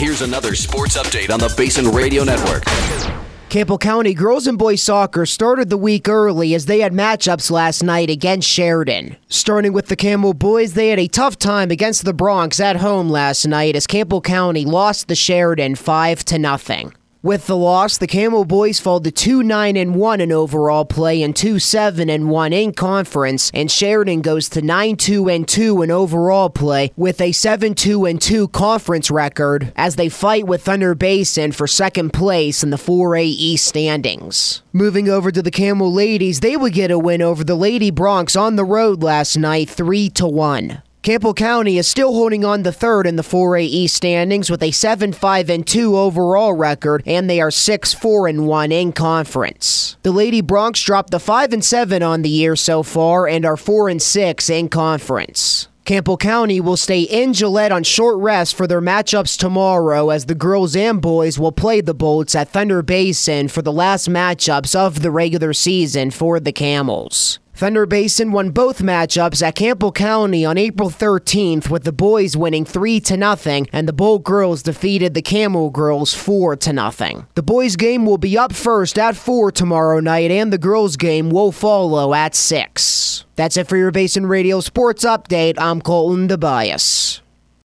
Here's another sports update on the Basin Radio Network. Campbell County girls and boys soccer started the week early as they had matchups last night against Sheridan. Starting with the Campbell boys, they had a tough time against the Bronx at home last night as Campbell County lost the Sheridan 5-0. With the loss, the Campbell boys fall to 2-9-1 in overall play and 2-7-1 in conference, and Sheridan goes to 9-2-2 in overall play with a 7-2-2 conference record as they fight with Thunder Basin for second place in the 4A East standings. Moving over to the Campbell ladies, they would get a win over the Lady Bronx on the road last night 3-1. Campbell County is still holding on to third in the 4A East standings with a 7-5-2 overall record, and they are 6-4-1 in conference. The Lady Bronx dropped to 5-7 on the year so far and are 4-6 in conference. Campbell County will stay in Gillette on short rest for their matchups tomorrow as the girls and boys will play the Bolts at Thunder Basin for the last matchups of the regular season for the Camels. Thunder Basin won both matchups at Campbell County on April 13th, with the boys winning 3-0 and the Bolt girls defeated the Camel girls 4-0. The boys game will be up first at 4 tomorrow night, and the girls game will follow at 6. That's it for your Basin Radio Sports Update. I'm Colton DeBias.